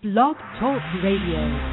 Blog Talk Radio.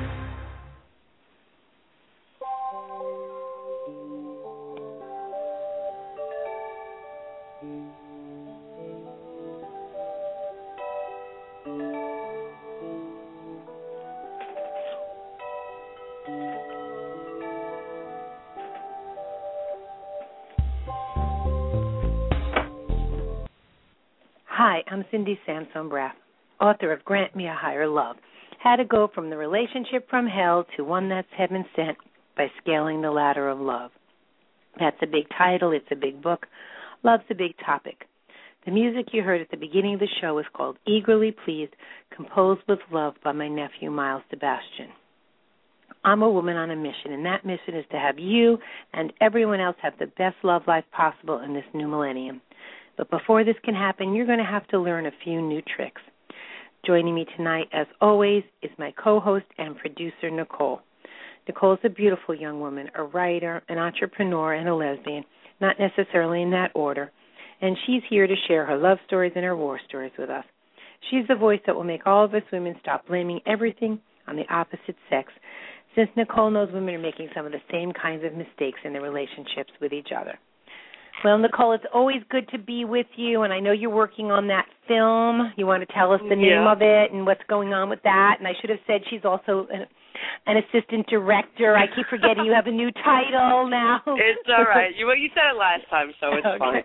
Hi, I'm Cindy Sansone-Braff, author of Grant Me a Higher Love, How to Go from the Relationship from Hell to One That's Heaven Sent by Scaling the Ladder of Love. That's a big title. It's a big book. Love's a big topic. The music you heard at the beginning of the show is called Eagerly Pleased, composed with love by my nephew, Miles Sebastian. I'm a woman on a mission, and that mission is to have you and everyone else have the best love life possible in this new millennium. But before this can happen, you're going to have to learn a few new tricks. Joining me tonight, as always, is my co-host and producer, Nicole. Nicole is a beautiful young woman, a writer, an entrepreneur, and a lesbian, not necessarily in that order. And she's here to share her love stories and her war stories with us. She's the voice that will make all of us women stop blaming everything on the opposite sex, since Nicole knows women are making some of the same kinds of mistakes in their relationships with each other. Well, Nicole, it's always good to be with you, and I know you're working on that film. You want to tell us the name of it and what's going on with that? And I should have said she's also an assistant director. I keep forgetting you have a new title now. It's all right. You said it last time, so it's fine.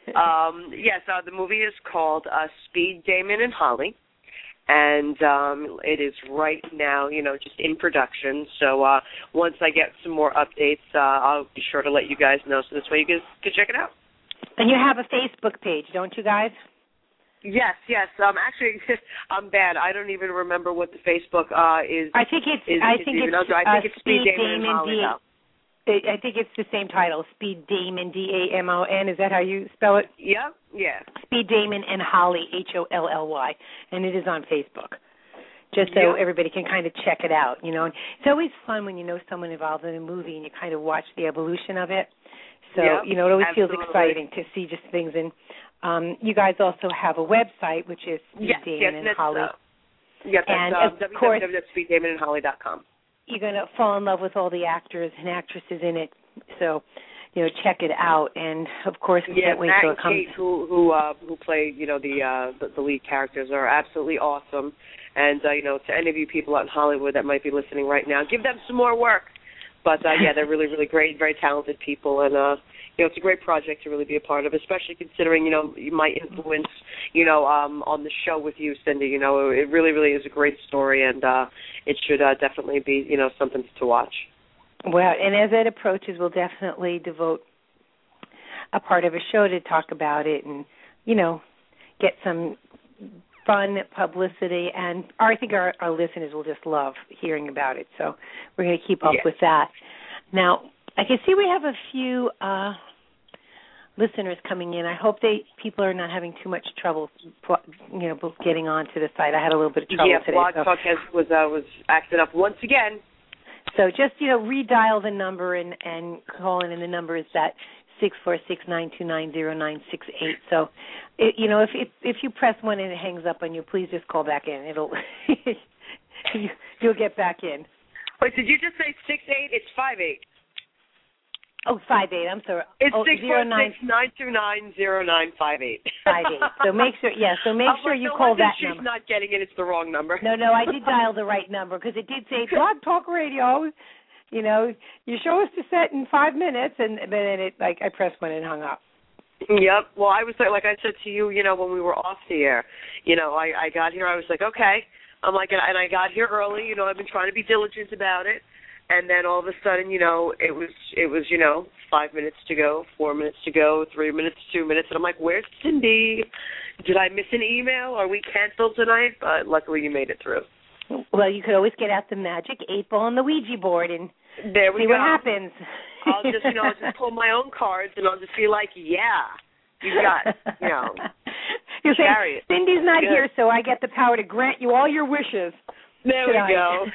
The movie is called Speed, Damon, and Holly. And it is right now, just in production. So once I get some more updates, I'll be sure to let you guys know. So this way you guys can check it out. And you have a Facebook page, don't you guys? Yes. Actually, I'm bad. I don't even remember what the Facebook is. I think it's Speed, Damon, and Holly. I think it's the same title, Speed Damon, D-A-M-O-N. Is that how you spell it? Yeah. Speed Damon and Holly, H-O-L-L-Y, and it is on Facebook, just so everybody can kind of check it out, And it's always fun when you know someone involved in a movie and you kind of watch the evolution of it. So, it always feels exciting to see just things. And you guys also have a website, which is Speed Damon and Holly. That's www.speeddamonandholly.com. You're going to fall in love with all the actors and actresses in it. So, check it out. And, of course, we can't wait till it comes. Kate, who play, the lead characters are absolutely awesome. And, to any of you people out in Hollywood that might be listening right now, give them some more work. But, they're really, really great, very talented people. And, it's a great project to really be a part of, especially considering, my influence, on the show with you, Cindy. It really, really is a great story, and it should definitely be, something to watch. Well, and as it approaches, we'll definitely devote a part of a show to talk about it and, get some fun publicity. And I think our listeners will just love hearing about it. So we're going to keep up with that. Now, I can see we have a few listeners coming in. I hope people are not having too much trouble, getting onto the site. I had a little bit of trouble today. Blog Talk was acting up once again. So just, redial the number and call in, and the number is that 646-929-0968. So, if you press one and it hangs up on you, please just call back in. You'll get back in. Wait, did you just say 68? It's 58. Oh, 58. I'm sorry. It's 646-929-0958. 58. So make sure you call that number. She's not getting it. It's the wrong number. No, I did dial the right number because it did say Blog Talk Radio. Your show is to set in 5 minutes, and then I pressed one and hung up. Yep. Well, I was like I said to you, when we were off the air, I got here. I was like, okay. I'm like, and I got here early. I've been trying to be diligent about it. And then all of a sudden, it was 5 minutes to go, 4 minutes to go, 3 minutes, 2 minutes. And I'm like, where's Cindy? Did I miss an email? Are we canceled tonight? But luckily you made it through. Well, you could always get out the magic 8-ball on the Ouija board and see what happens. I'll just, just pull my own cards and I'll just be like, you got, You're saying, Cindy's not here, so I get the power to grant you all your wishes. There we go.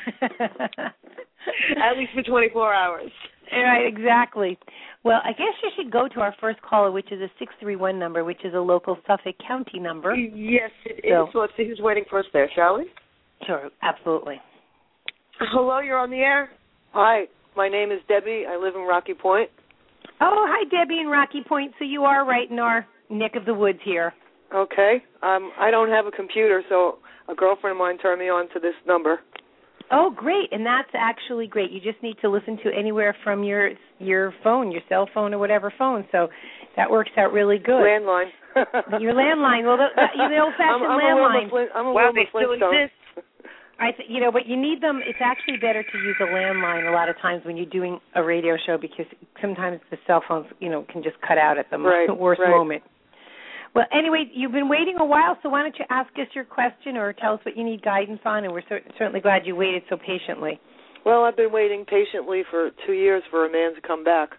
At least for 24 hours. Right, exactly. Well, I guess you should go to our first caller, which is a 631 number, which is a local Suffolk County number. Yes, it is. So let's see who's waiting for us there, shall we? Sure, absolutely. Hello, you're on the air. Hi, my name is Debbie. I live in Rocky Point. Oh, hi, Debbie in Rocky Point. So you are right in our neck of the woods here. Okay. I don't have a computer, so a girlfriend of mine turned me on to this number. Oh, great. And that's actually great. You just need to listen to anywhere from your phone, your cell phone or whatever phone. So that works out really good. Landline. Your landline. Well, the old-fashioned landline. I'm a wow, they still exist. But you need them. It's actually better to use a landline a lot of times when you're doing a radio show because sometimes the cell phones, can just cut out at the worst moment. Well, anyway, you've been waiting a while, so why don't you ask us your question or tell us what you need guidance on, and we're certainly glad you waited so patiently. Well, I've been waiting patiently for 2 years for a man to come back.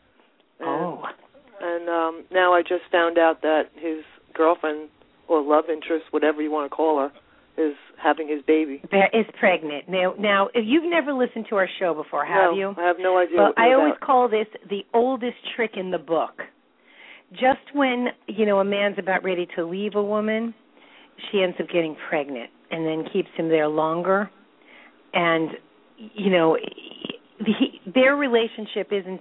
And now I just found out that his girlfriend, or love interest, whatever you want to call her, is having his baby. Is pregnant. Now, if you've never listened to our show before, have you? I have no idea. Well, I always call this the oldest trick in the book. Just when, a man's about ready to leave a woman, she ends up getting pregnant and then keeps him there longer. And, their relationship isn't,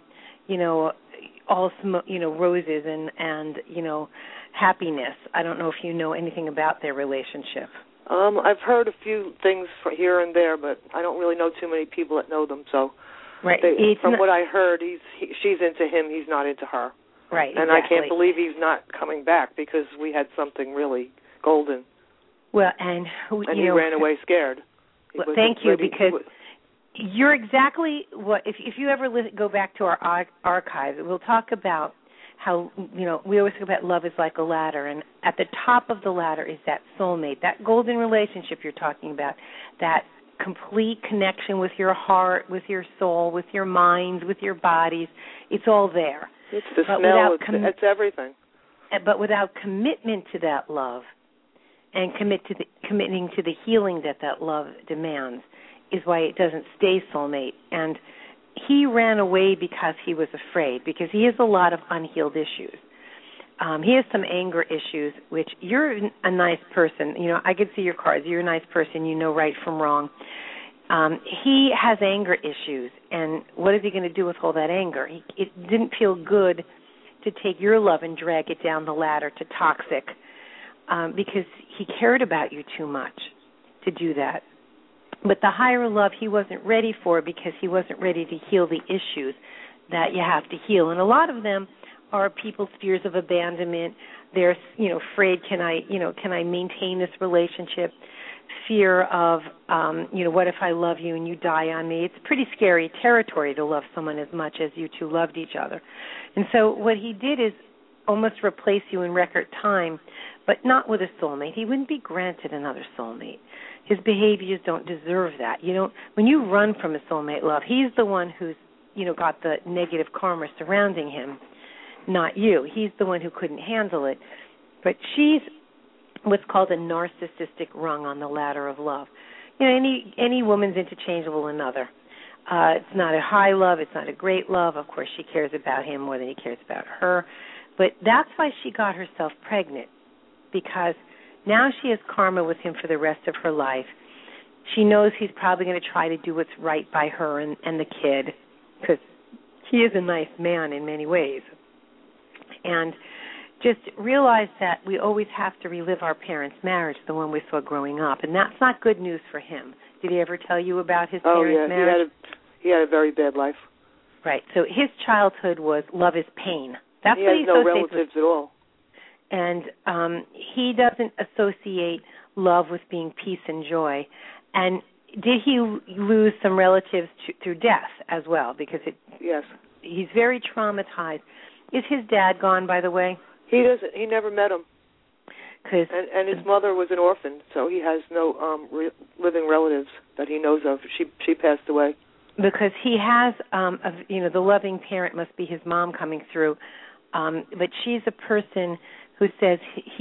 all roses and happiness. I don't know if you know anything about their relationship. I've heard a few things here and there, but I don't really know too many people that know them. So, right. From what I heard, she's into him, he's not into her. Right. And exactly. I can't believe he's not coming back because we had something really golden. Well, and he ran away scared. Well, thank you, because you're exactly what. If you ever go back to our archives, we'll talk about how, we always talk about love is like a ladder, and at the top of the ladder is that soulmate, that golden relationship you're talking about, that complete connection with your heart, with your soul, with your minds, with your bodies. It's all there. It's the smell, it's everything. But without commitment to that love and committing to the healing that love demands is why it doesn't stay soulmate. And he ran away because he was afraid, because he has a lot of unhealed issues. He has some anger issues, which you're a nice person. I could see your cards. You're a nice person. You know right from wrong. He has anger issues, and what is he going to do with all that anger? It didn't feel good to take your love and drag it down the ladder to toxic because he cared about you too much to do that. But the higher love he wasn't ready for because he wasn't ready to heal the issues that you have to heal. And a lot of them are people's fears of abandonment. They're, afraid, can I maintain this relationship? Fear of, what if I love you and you die on me? It's pretty scary territory to love someone as much as you two loved each other. And so what he did is almost replace you in record time, but not with a soulmate. He wouldn't be granted another soulmate. His behaviors don't deserve that. When you run from a soulmate love, he's the one who's, got the negative karma surrounding him, not you. He's the one who couldn't handle it. But she's what's called a narcissistic rung on the ladder of love. Any woman's interchangeable with another. It's not a high love. It's not a great love. Of course, she cares about him more than he cares about her. But that's why she got herself pregnant, because now she has karma with him for the rest of her life. She knows he's probably going to try to do what's right by her and the kid, because he is a nice man in many ways. And just realize that we always have to relive our parents' marriage, the one we saw growing up, and that's not good news for him. Did he ever tell you about his parents' marriage? He had a very bad life. Right. So his childhood was love is pain. That's he what has no relatives at all. And he doesn't associate love with being peace and joy. And did he lose some relatives through death as well? Yes. He's very traumatized. Is his dad gone, by the way? He doesn't. He never met him. And his mother was an orphan, so he has no living relatives that he knows of. She passed away. Because he has, the loving parent must be his mom coming through. But she's a person who says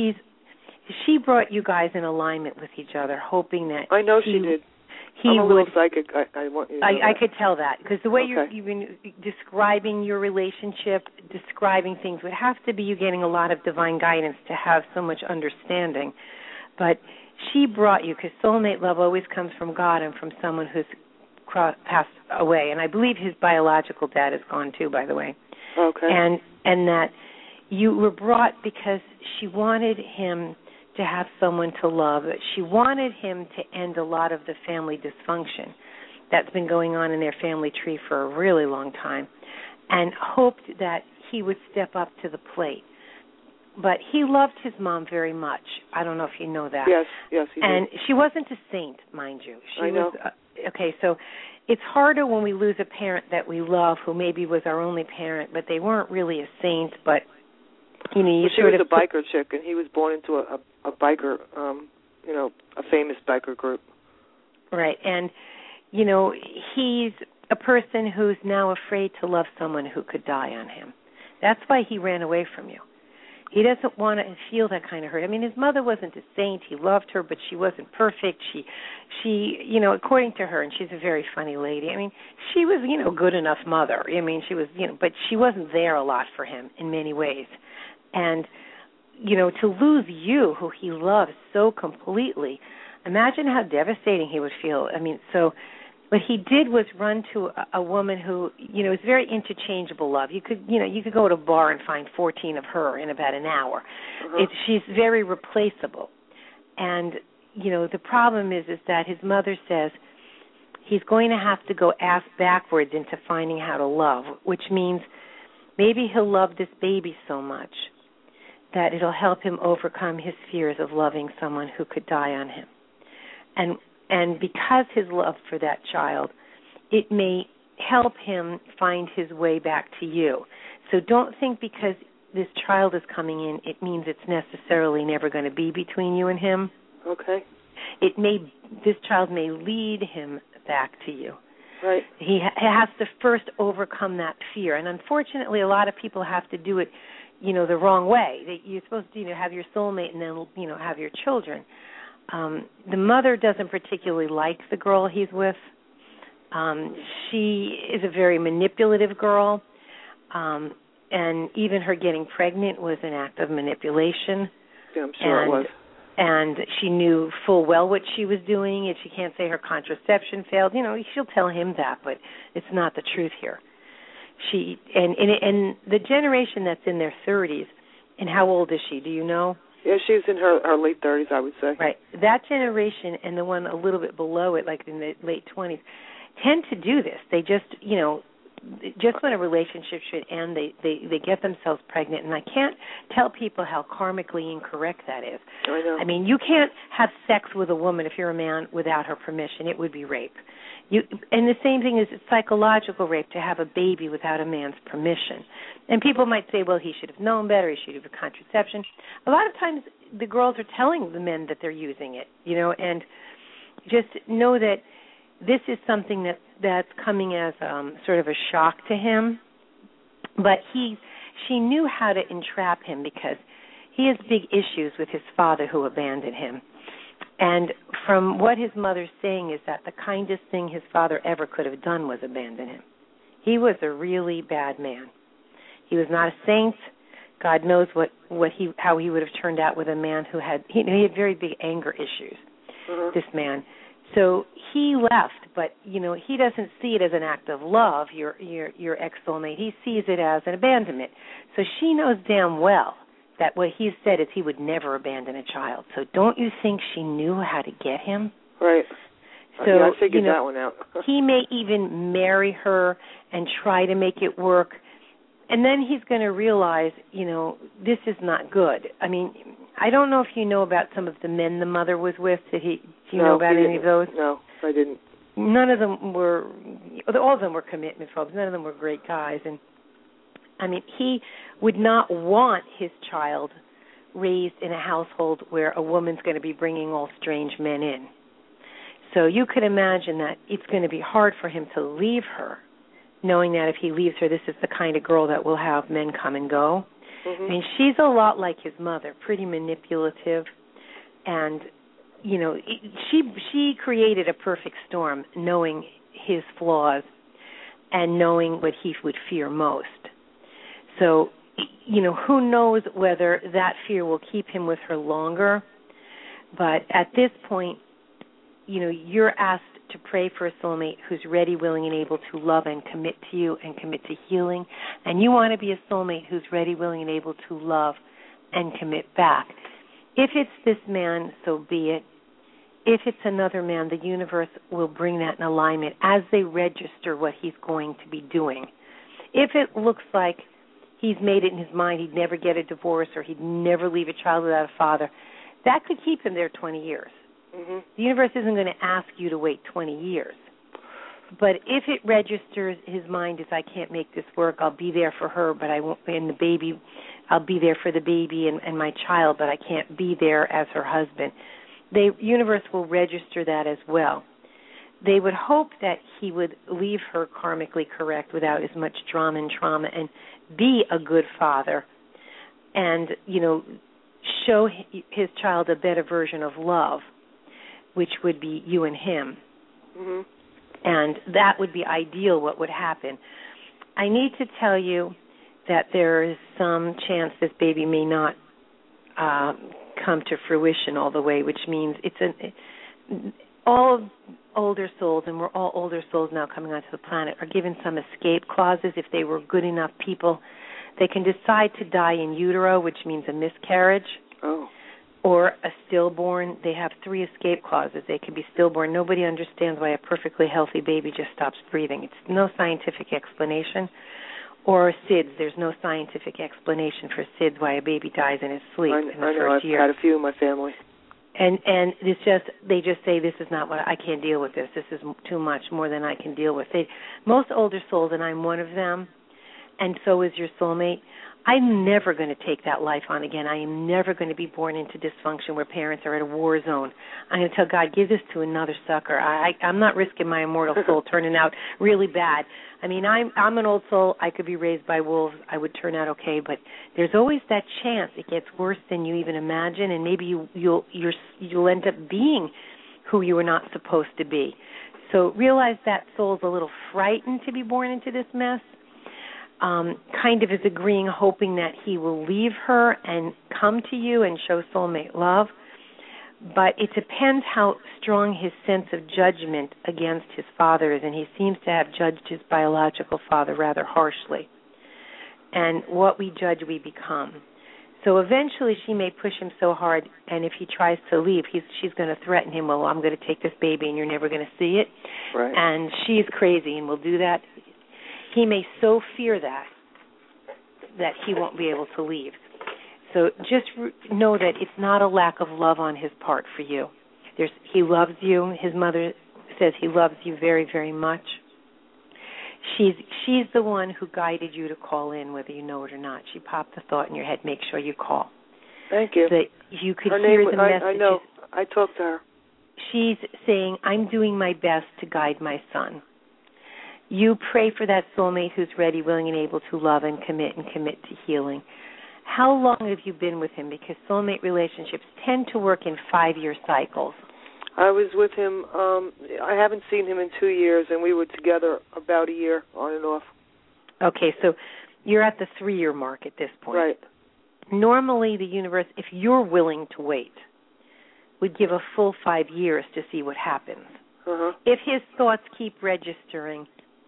she brought you guys in alignment with each other, hoping that I know she did. I'm a little psychic. I could tell that, because the way you've been describing your relationship, describing things, would have to be you getting a lot of divine guidance to have so much understanding. But she brought you, because soulmate love always comes from God and from someone who's passed away. And I believe his biological dad is gone too, by the way. Okay. And that you were brought because she wanted him to have someone to love. She wanted him to end a lot of the family dysfunction that's been going on in their family tree for a really long time, and hoped that he would step up to the plate. But he loved his mom very much. I don't know if you know that. Yes, he and did. She wasn't a saint, mind you. I know. Okay, so it's harder when we lose a parent that we love, who maybe was our only parent, but they weren't really a saint. But you know, she was a biker chick, and he was born into a biker, a famous biker group. Right, and you know, he's a person who's now afraid to love someone who could die on him. That's why he ran away from you. He doesn't want to feel that kind of hurt. I mean, his mother wasn't a saint. He loved her, but she wasn't perfect. She, you know, according to her, and she's a very funny lady, I mean, she was, you know, good enough mother. I mean, she was, you know, but she wasn't there a lot for him in many ways. And, you know, to lose you, who he loves so completely, imagine how devastating he would feel. I mean, so what he did was run to a woman who, you know, is very interchangeable love. You could go to a bar and find 14 of her in about an hour. She's very replaceable. And, you know, the problem is that his mother says he's going to have to go ass backwards into finding how to love, which means maybe he'll love this baby so much that it'll help him overcome his fears of loving someone who could die on him. And because his love for that child, it may help him find his way back to you. So don't think because this child is coming in, it means it's necessarily never going to be between you and him. Okay. This child may lead him back to you. Right. He has to first overcome that fear. And unfortunately, a lot of people have to do it, you know, the wrong way. You're supposed to, you know, have your soulmate and then, you know, have your children. The mother doesn't particularly like the girl he's with. She is a very manipulative girl, and even her getting pregnant was an act of manipulation. Yeah, I'm sure it was. And she knew full well what she was doing. And she can't say her contraception failed. You know, she'll tell him that, but it's not the truth here. And the generation that's in their 30s, and how old is she? Do you know? Yeah, she's in her late 30s, I would say. Right. That generation and the one a little bit below it, like in the late 20s, tend to do this. They just, you know, just when a relationship should end, they get themselves pregnant. And I can't tell people how karmically incorrect that is. I know. I mean, you can't have sex with a woman if you're a man without her permission. It would be rape. And the same thing is psychological rape, to have a baby without a man's permission. And people might say, well, he should have known better, he should have a contraception. A lot of times the girls are telling the men that they're using it, you know, and just know that this is something that's coming as sort of a shock to him. But she knew how to entrap him because he has big issues with his father who abandoned him. And from what his mother's saying is that the kindest thing his father ever could have done was abandon him. He was a really bad man. He was not a saint. God knows how he would have turned out with a man who had he had very big anger issues. This man. So he left, but you know he doesn't see it as an act of love. Your ex-soulmate. He sees it as an abandonment. So she knows damn well that what he said is he would never abandon a child. So don't you think she knew how to get him? Right. So, yeah, I figured that one out. He may even marry her and try to make it work. And then he's going to realize, you know, this is not good. I mean, I don't know if you know about some of the men the mother was with. Do you know about any of those? No, I didn't. None of them were, all of them were commitment phobes. None of them were great guys. And I mean, he would not want his child raised in a household where a woman's going to be bringing all strange men in. So you could imagine that it's going to be hard for him to leave her, knowing that if he leaves her, this is the kind of girl that will have men come and go. I mean, she's a lot like his mother, pretty manipulative. And, you know, she created a perfect storm, knowing his flaws and knowing what he would fear most. So, you know, who knows whether that fear will keep him with her longer. But at this point, you're asked to pray for a soulmate who's ready, willing, and able to love and commit to you and commit to healing. And you want to be a soulmate who's ready, willing, and able to love and commit back. If it's this man, so be it. If it's another man, the universe will bring that in alignment as they register what he's going to be doing. If it looks like he's made it in his mind he'd never get a divorce or he'd never leave a child without a father, that could keep him there 20 years. Mm-hmm. The universe isn't going to ask you to wait 20 years. But if it registers his mind as I can't make this work, I'll be there for her, but I won't, and the baby, I'll be there for the baby and my child, but I can't be there as her husband. The universe will register that as well. They would hope that he would leave her karmically correct without as much drama and trauma and be a good father and, show his child a better version of love, which would be you and him. Mm-hmm. And that would be ideal what would happen. I need to tell you that there is some chance this baby may not come to fruition all the way, which means all older souls, and we're all older souls now coming onto the planet, are given some escape clauses. If they were good enough people, they can decide to die in utero, which means a miscarriage, or a stillborn. They have 3 escape clauses. They can be stillborn. Nobody understands why a perfectly healthy baby just stops breathing. It's no scientific explanation. Or SIDS. There's no scientific explanation for SIDS, why a baby dies in his sleep in the first year. I've had a few in my family. And it's they just say, this is not what I can't deal with this. This is too much, more than I can deal with. Most older souls, and I'm one of them, and so is your soulmate, I'm never going to take that life on again. I am never going to be born into dysfunction where parents are at a war zone. I'm going to tell God, give this to another sucker. I'm not risking my immortal soul turning out really bad. I mean, I'm an old soul. I could be raised by wolves. I would turn out okay, but there's always that chance it gets worse than you even imagine, and maybe you'll end up being who you were not supposed to be. So realize that soul's a little frightened to be born into this mess. Kind of is agreeing, hoping that he will leave her and come to you and show soulmate love. But it depends how strong his sense of judgment against his father is, and he seems to have judged his biological father rather harshly. And what we judge, we become. So eventually she may push him so hard, and if he tries to leave, she's going to threaten him, well, I'm going to take this baby and you're never going to see it. Right. And she's crazy and will do that. He may so fear that he won't be able to leave. So just know that it's not a lack of love on his part for you. He loves you. His mother says he loves you very, very much. She's the one who guided you to call in, whether you know it or not. She popped the thought in your head, make sure you call. Thank you. So that you could her hear name, the messages. I know. I talked to her. She's saying, I'm doing my best to guide my son. You pray for that soulmate who's ready, willing, and able to love and commit to healing. How long have you been with him? Because soulmate relationships tend to work in 5-year cycles. I was with him, I haven't seen him in 2 years, and we were together about a year, on and off. Okay, so you're at the 3-year mark at this point. Right. Normally the universe, if you're willing to wait, would give a full 5 years to see what happens. Uh-huh. If his thoughts keep registering,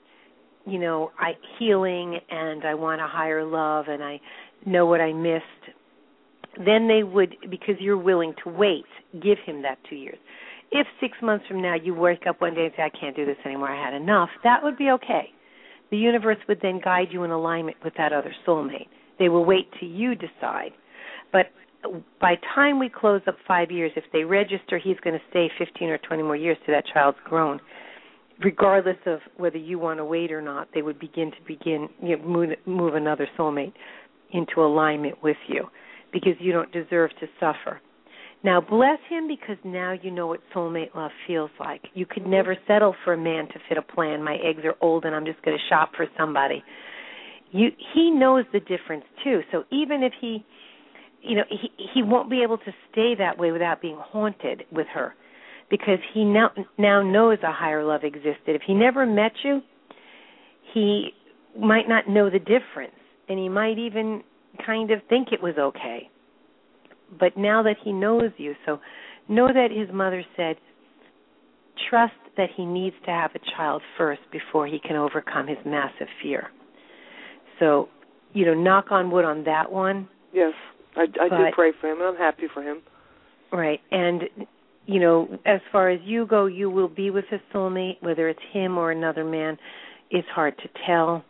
healing and I want a higher love and I know what I missed, then they would, because you're willing to wait, give him that 2 years. If 6 months from now you wake up one day and say, I can't do this anymore, I had enough, that would be okay. The universe would then guide you in alignment with that other soulmate. They will wait till you decide. But by time we close up 5 years, if they register, he's going to stay 15 or 20 more years till that child's grown. Regardless of whether you want to wait or not, they would move another soulmate into alignment with you because you don't deserve to suffer. Now, bless him because now you know what soulmate love feels like. You could never settle for a man to fit a plan. My eggs are old and I'm just going to shop for somebody. He knows the difference, too. So even if he won't be able to stay that way without being haunted with her, because he now knows a higher love existed. If he never met you, he might not know the difference, and he might even kind of think it was okay. But now that he knows you, so know that his mother said, trust that he needs to have a child first before he can overcome his massive fear. So, knock on wood on that one. Yes, I do pray for him, and I'm happy for him. Right, and, as far as you go, you will be with his soulmate, whether it's him or another man. It's hard to tell.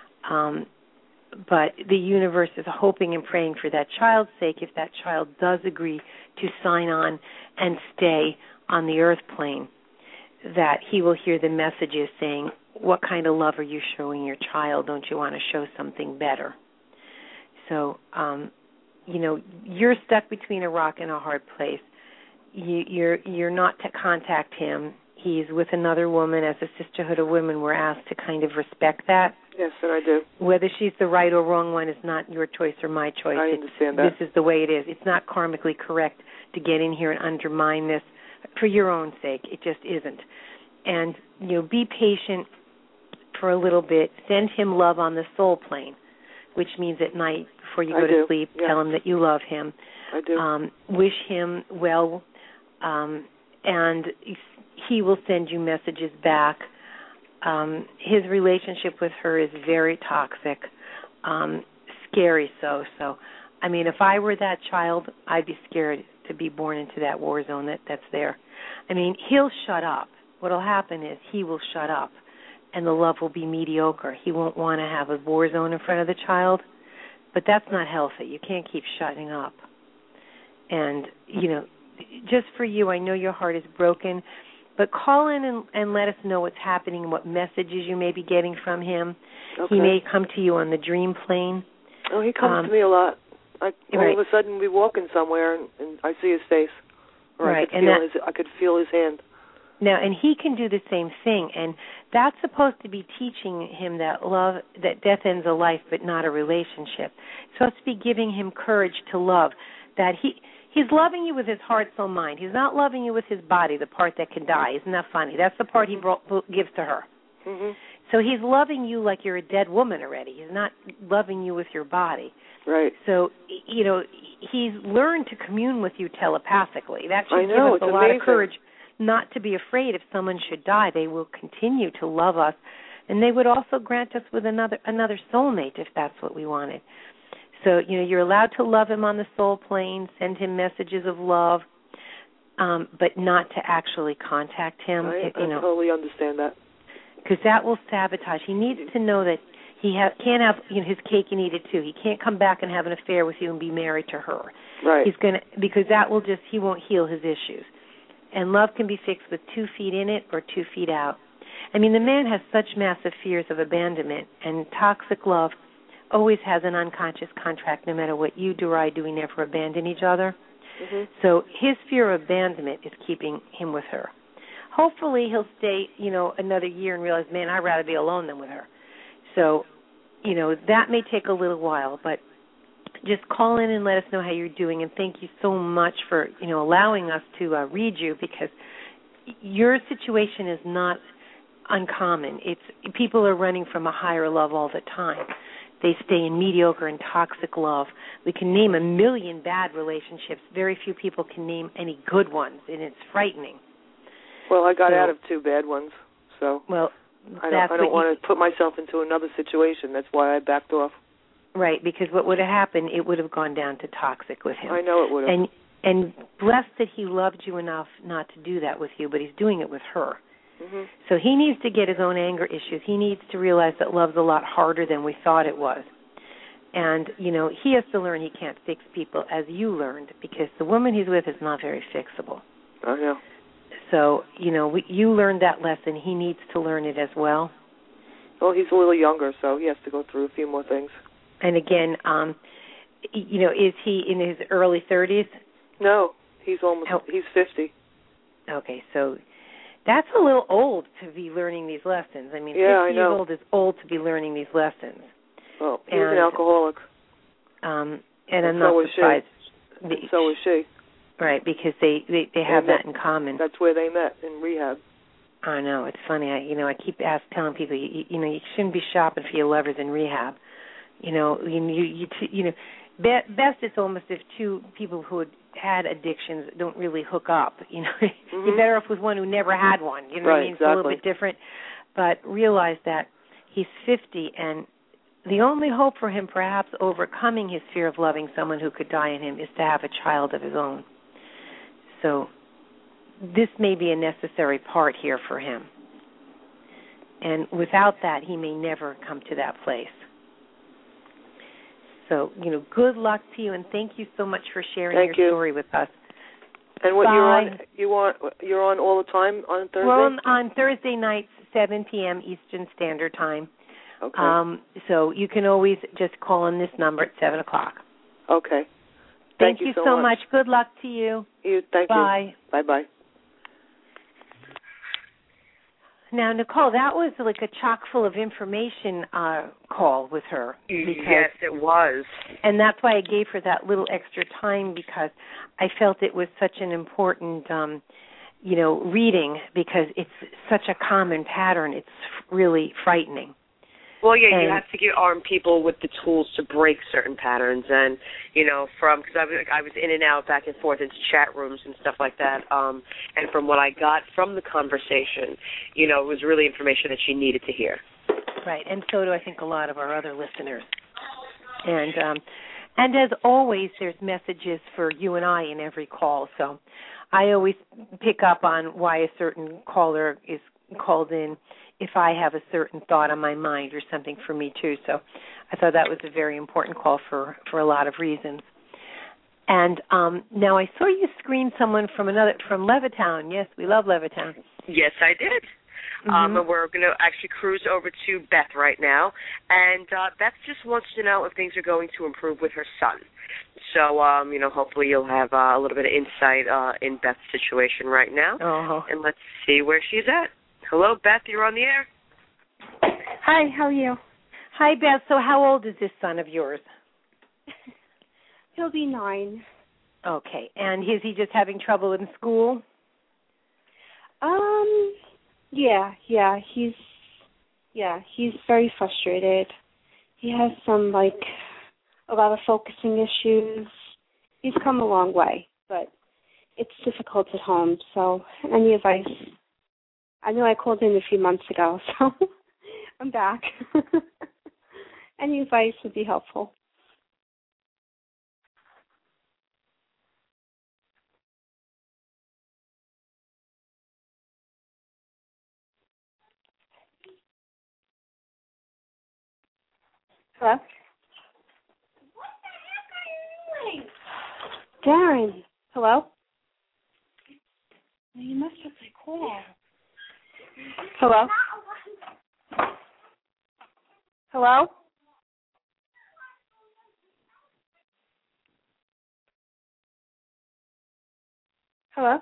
But the universe is hoping and praying for that child's sake, if that child does agree to sign on and stay on the earth plane, that he will hear the messages saying, what kind of love are you showing your child? Don't you want to show something better? So, you're stuck between a rock and a hard place. You're not to contact him. He's with another woman. As a Sisterhood of Women, we're asked to kind of respect that. Yes, and I do. Whether she's the right or wrong one is not your choice or my choice. I understand that. This is the way it is. It's not karmically correct to get in here and undermine this for your own sake. It just isn't. And, be patient for a little bit. Send him love on the soul plane, which means at night before you go to sleep, tell him that you love him. I do. Wish him well, and he will send you messages back. His relationship with her is very toxic, scary so. So, if I were that child, I'd be scared to be born into that war zone that's there. He'll shut up. What'll happen is he will shut up, and the love will be mediocre. He won't want to have a war zone in front of the child, but that's not healthy. You can't keep shutting up. And, just for you, I know your heart is broken, but call in and let us know what's happening and what messages you may be getting from him. Okay. He may come to you on the dream plane. Oh, he comes to me a lot. All of a sudden, we walking somewhere, and I see his face. Or right. I could feel his hand. Now, and he can do the same thing, and that's supposed to be teaching him that death ends a life but not a relationship. It's supposed to be giving him courage to love, that he's loving you with his heart, soul, mind. He's not loving you with his body, the part that can die. Isn't that funny? That's the part he gives to her. Mm-hmm. So he's loving you like you're a dead woman already. He's not loving you with your body. Right. So, he's learned to commune with you telepathically. That should give us a lot of courage not to be afraid if someone should die. They will continue to love us, and they would also grant us with another soulmate if that's what we wanted. So, you're allowed to love him on the soul plane, send him messages of love, but not to actually contact him. I totally understand that. Because that will sabotage. He needs to know that he can't have his cake and eat it too. He can't come back and have an affair with you and be married to her. Right. Because that will he won't heal his issues. And love can be fixed with 2 feet in it or 2 feet out. The man has such massive fears of abandonment, and toxic love always has an unconscious contract no matter what you do or I do, we never abandon each other. Mm-hmm. So his fear of abandonment is keeping him with her. Hopefully he'll stay, another year and realize, man, I'd rather be alone than with her. So, that may take a little while, but just call in and let us know how you're doing, and thank you so much for, allowing us to read you, because your situation is not uncommon. People are running from a higher love all the time. They stay in mediocre and toxic love. We can name a million bad relationships. Very few people can name any good ones, and it's frightening. Well, I got out of 2 bad ones, so I don't want to put myself into another situation. That's why I backed off. Right, because what would have happened, it would have gone down to toxic with him. I know it would have. And blessed that he loved you enough not to do that with you, but he's doing it with her. Mm-hmm. So he needs to get his own anger issues. He needs to realize that love's a lot harder than we thought it was. And, he has to learn he can't fix people, as you learned, because the woman he's with is not very fixable. I know. So, you learned that lesson. He needs to learn it as well. Well, he's a little younger, so he has to go through a few more things. And again, is he in his early 30s? No, he's 50. Okay, so that's a little old to be learning these lessons. 50 years old is old to be learning these lessons. Well, he's an alcoholic. And I'm not surprised. And so is she. Right, because they have that in common. That's where they met, in rehab. I know, it's funny. I keep telling people, you shouldn't be shopping for your lovers in rehab. best it's almost if two people who had addictions don't really hook up. You know, you're better off with one who never had one. You know what I mean? It's a little bit different. But realize that he's 50, and the only hope for him perhaps overcoming his fear of loving someone who could die in him is to have a child of his own. So this may be a necessary part here for him. And without that, he may never come to that place. So, you know, good luck to you, and thank you so much for sharing your story with us. And what you're on all the time on Thursday? We're on Thursday nights, 7 p.m. Eastern Standard Time. Okay. So you can always just call on this number at 7 o'clock. Okay. Thank you so much. Good luck to you. Thank you. Bye-bye. Now, Nicole, that was like a chock full of information call with her. Yes, it was. And that's why I gave her that little extra time, because I felt it was such an important, reading, because it's such a common pattern. It's really frightening. Well, yeah, you have to arm people with the tools to break certain patterns, and because I was in and out, back and forth into chat rooms and stuff like that, and from what I got from the conversation, it was really information that she needed to hear. Right, and so do I think a lot of our other listeners. And as always, there's messages for you and I in every call, so I always pick up on why a certain caller is called in if I have a certain thought on my mind or something for me too. So I thought that was a very important call for a lot of reasons. And now I saw you screen someone from Levittown. Yes, we love Levittown. Yes, I did. And we're going to actually cruise over to Beth right now. And Beth just wants to know if things are going to improve with her son. So, hopefully you'll have a little bit of insight in Beth's situation right now. And let's see where she's at. Hello, Beth, you're on the air. Hi, how are you? Hi, Beth. So how old is this son of yours? He'll be 9. Okay. And is he just having trouble in school? Yeah. He's very frustrated. He has some, a lot of focusing issues. He's come a long way, but it's difficult at home. So any advice? I know I called in a few months ago, so I'm back. Any advice would be helpful. Hello? What the heck are you doing? Darren, hello? You messed up my call. Hello? Hello? Hello?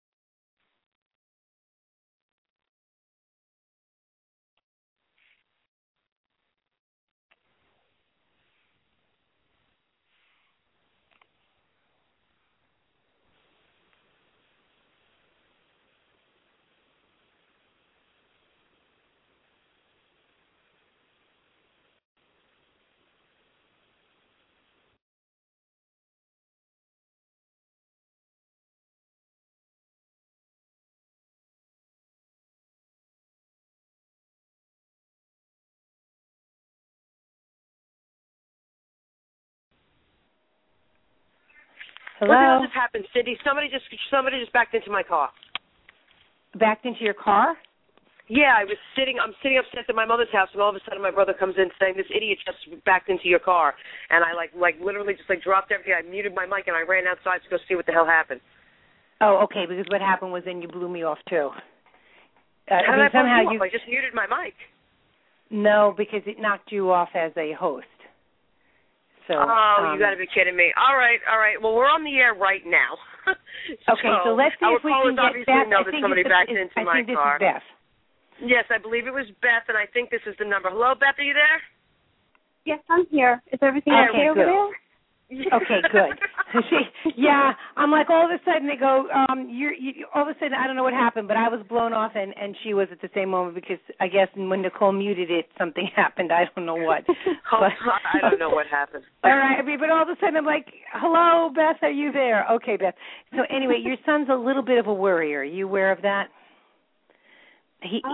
Hello? What the hell just happened, Cindy? Somebody just backed into my car. Backed into your car? Yeah, I'm sitting upstairs at my mother's house, and all of a sudden my brother comes in saying, "This idiot just backed into your car." And I literally just dropped everything. I muted my mic and I ran outside to go see what the hell happened. Oh, okay, because what happened was then you blew me off too. How did I blow you off? I just muted my mic. No, because it knocked you off as a host. So, you got to be kidding me. All right. Well, we're on the air right now. So let's see if we can get Beth. Know that somebody backed into my car. I think this is Beth. Yes, I believe it was Beth, and I think this is the number. Hello, Beth, are you there? Yes, I'm here. Is everything okay over there? Okay, good. Yeah, I'm like, all of a sudden they go, all of a sudden I don't know what happened, but I was blown off and she was at the same moment because I guess when Nicole muted it, something happened. I don't know what. I don't know what happened. All right, but all of a sudden I'm like, hello, Beth, are you there? Okay, Beth. So anyway, your son's a little bit of a worrier. Are you aware of that? He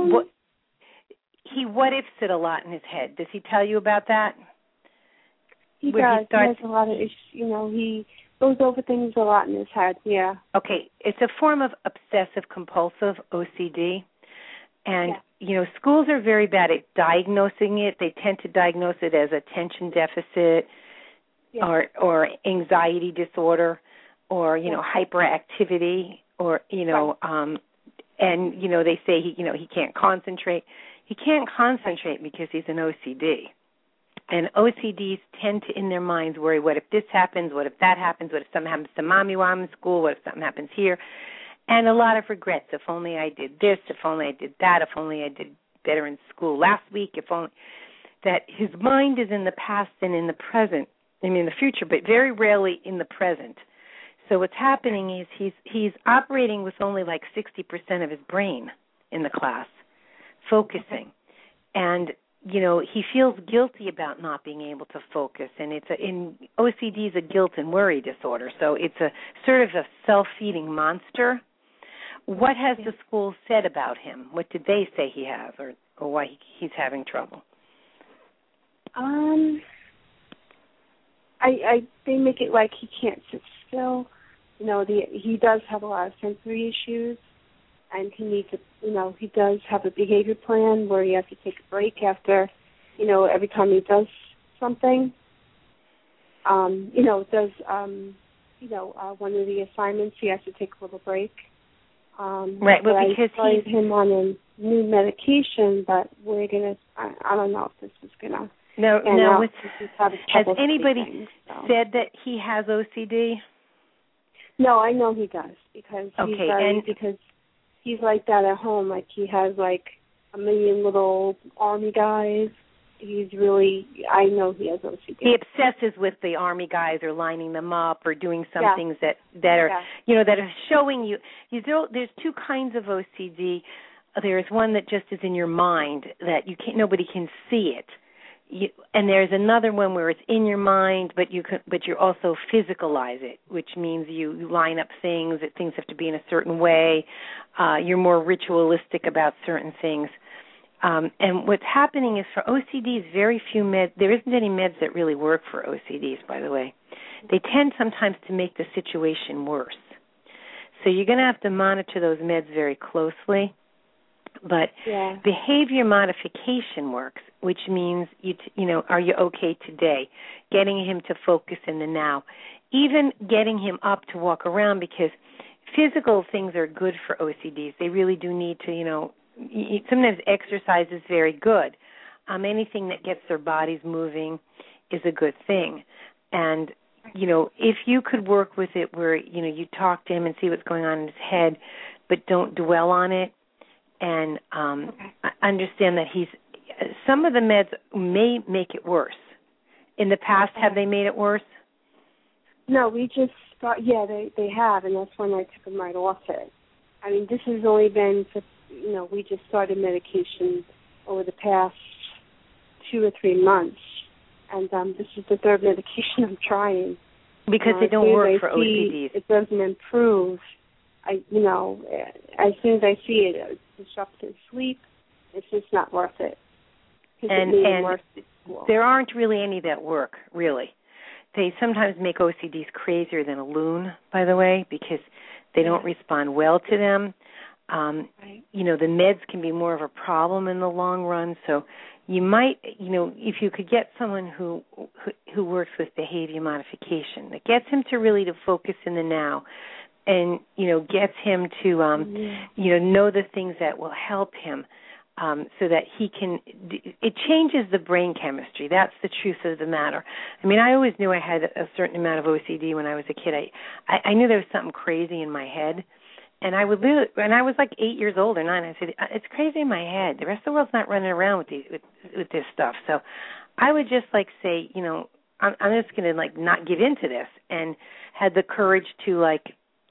what ifs it a lot in his head. Does he tell you about that? He does. He has a lot of issues. He goes over things a lot in his head, yeah. Okay. It's a form of obsessive-compulsive OCD. And, schools are very bad at diagnosing it. They tend to diagnose it as attention deficit or anxiety disorder or, hyperactivity or, and, they say he can't concentrate. He can't concentrate because he's an OCD. And OCDs tend to, in their minds, worry, what if this happens, what if that happens, what if something happens to mommy while I'm in school, what if something happens here? And a lot of regrets. If only I did this, if only I did that, if only I did better in school last week, if only. That his mind is in the past and in the present, in the future, but very rarely in the present. So what's happening is he's operating with only like 60% of his brain in the class, focusing. And he feels guilty about not being able to focus, and OCD is a guilt and worry disorder, so it's a sort of a self-feeding monster. What has the school said about him? What did they say he has, or why he's having trouble? They make it like he can't sit still. He does have a lot of sensory issues. And he needs he does have a behavior plan where he has to take a break after, every time he does something. One of the assignments, he has to take a little break. Right, but because I started him on a new medication, but we're going to, I don't know if this is going to. No, has anybody said that he has OCD? No, I know he does because he's like that at home. Like he has like a million little army guys. I know he has OCD. He obsesses with the army guys or lining them up or doing some things that are, that are showing you. There's two kinds of OCD. There's one that just is in your mind that nobody can see it. And there's another one where it's in your mind, but you also physicalize it, which means you line up things, that things have to be in a certain way. You're more ritualistic about certain things. And what's happening is for OCDs, very few meds, there isn't any meds that really work for OCDs, by the way. They tend sometimes to make the situation worse. So you're going to have to monitor those meds very closely. But behavior modification works, which means, are you okay today? Getting him to focus in the now. Even getting him up to walk around, because physical things are good for OCDs. They really do need to, sometimes exercise is very good. Anything that gets their bodies moving is a good thing. And, if you could work with it where, you talk to him and see what's going on in his head, but don't dwell on it, and understand that some of the meds may make it worse. In the past, have they made it worse? No, we just thought, they have, and that's when I took them right off it. I mean, this has only been, we just started medication over the past 2 or 3 months, and this is the third medication I'm trying. Because they don't work for OCDs. It doesn't improve. As soon as I see it disrupts his sleep, it's just not worth it. And there aren't really any that work, really. They sometimes make OCDs crazier than a loon, by the way, because they don't respond well to them. The meds can be more of a problem in the long run, so you might, if you could get someone who works with behavior modification, that gets him to really to focus in the now, and, gets him to, know the things that will help him so that he can, it changes the brain chemistry. That's the truth of the matter. I mean, I always knew I had a certain amount of OCD when I was a kid. I knew there was something crazy in my head. And I was like 8 years old or 9. I said, it's crazy in my head. The rest of the world's not running around with this stuff. So I would just say, I'm just going to, like, not give in to this, and had the courage to, like,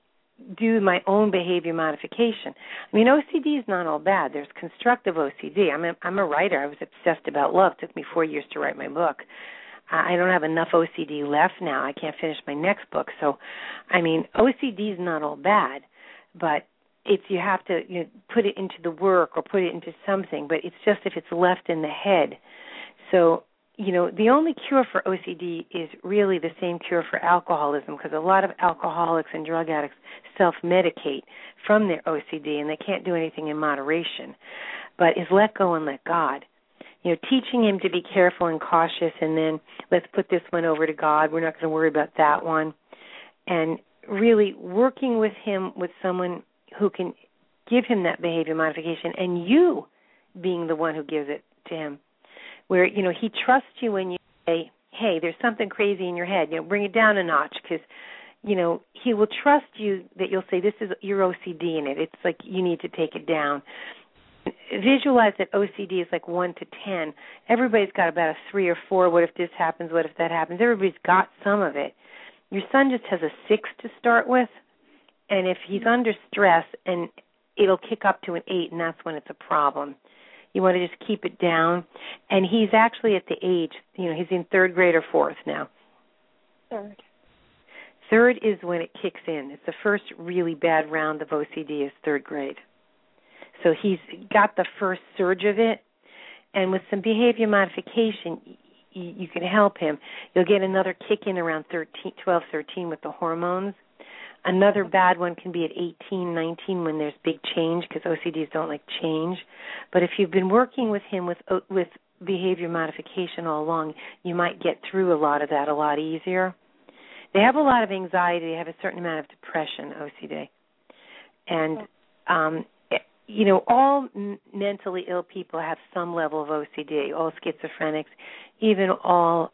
do my own behavior modification. I mean, OCD is not all bad. There's constructive OCD. I'm a writer. I was obsessed about love. It took me 4 years to write my book. I don't have enough OCD left now. I can't finish my next book. So, I mean, OCD is not all bad, but you have to put it into the work or put it into something, but it's just if it's left in the head. So, the only cure for OCD is really the same cure for alcoholism, because a lot of alcoholics and drug addicts self-medicate from their OCD, and they can't do anything in moderation. But is let go and let God. Teaching him to be careful and cautious, and then let's put this one over to God. We're not going to worry about that one. And really working with him with someone who can give him that behavior modification, and you being the one who gives it to him, where, he trusts you when you say, hey, there's something crazy in your head, bring it down a notch, because, he will trust you that you'll say, this is your OCD in it. It's like you need to take it down. Visualize that OCD is like 1 to 10. Everybody's got about a 3 or 4. What if this happens? What if that happens? Everybody's got some of it. Your son just has a 6 to start with, and if he's under stress, and it'll kick up to an 8, and that's when it's a problem. You want to just keep it down. And he's actually at the age, he's in 3rd grade or 4th now. 3rd. 3rd is when it kicks in. It's the first really bad round of OCD is 3rd grade. So he's got the first surge of it, and with some behavior modification, you can help him. You'll get another kick in around 12, 13 with the hormones. Another bad one can be at 18, 19 when there's big change, because OCDs don't like change. But if you've been working with him with behavior modification all along, you might get through a lot of that a lot easier. They have a lot of anxiety. They have a certain amount of depression, OCD. And, all mentally ill people have some level of OCD, all schizophrenics, even all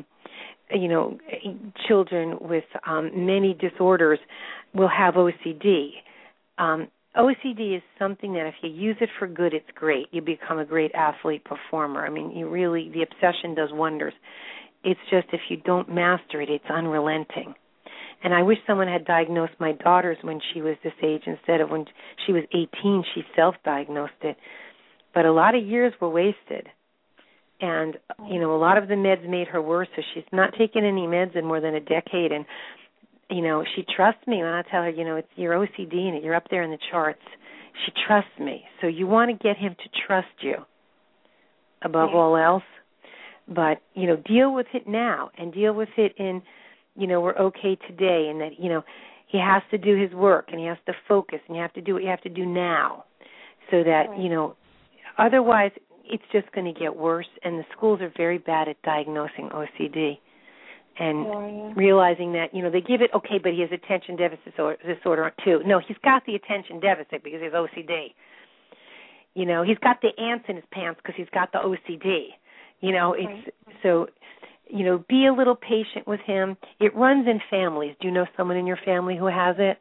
children with many disorders will have OCD. OCD is something that if you use it for good, it's great. You become a great athlete performer. I mean, the obsession does wonders. It's just if you don't master it, it's unrelenting. And I wish someone had diagnosed my daughters when she was this age instead of when she was 18, she self-diagnosed it. But a lot of years were wasted. And, a lot of the meds made her worse, so she's not taken any meds in more than a decade. And, she trusts me when I tell her, it's your OCD and you're up there in the charts. She trusts me. So you want to get him to trust you above all else. But, deal with it now and deal with it in, we're okay today, and that, he has to do his work and he has to focus and you have to do what you have to do now so that, otherwise it's just going to get worse, and the schools are very bad at diagnosing OCD and realizing that, they give it, okay, but he has attention deficit disorder too. No, he's got the attention deficit because he has OCD. He's got the ants in his pants because he's got the OCD. So, be a little patient with him. It runs in families. Do you know someone in your family who has it?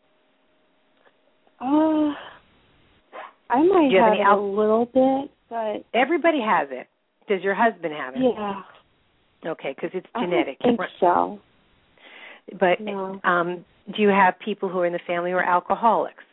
I might have it a little bit, but... Everybody has it. Does your husband have it? Yeah. Okay, because it's genetic. I think so. But no. Do you have people who are in the family who are alcoholics?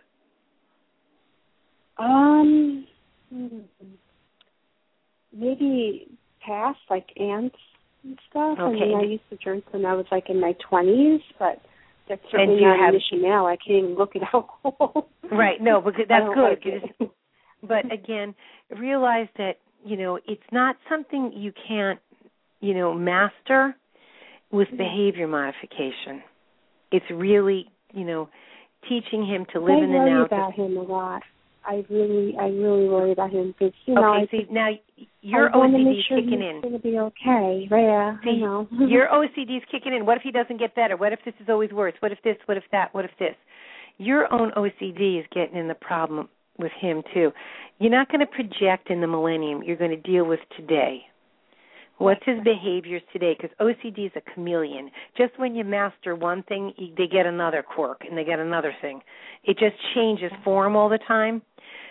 Maybe past, like aunts and stuff. Okay. I mean, I used to drink when I was like in my 20s, but that's certainly not an issue now. I can't even look at alcohol. Right, no, because that's good. Like but again, realize that, it's not something you can't, master with behavior modification. It's really, teaching him to live in the now. I worry about him a lot. I really worry about him because, now your OCD is kicking in. He's going to be okay. Yeah, see, I know. Your OCD is kicking in. What if he doesn't get better? What if this is always worse? What if this? What if that? What if this? Your own OCD is getting in the problem with him, too. You're not going to project in the millennium. You're going to deal with today. What's his behaviors today? Because OCD is a chameleon. Just when you master one thing, they get another quirk and they get another thing. It just changes form all the time.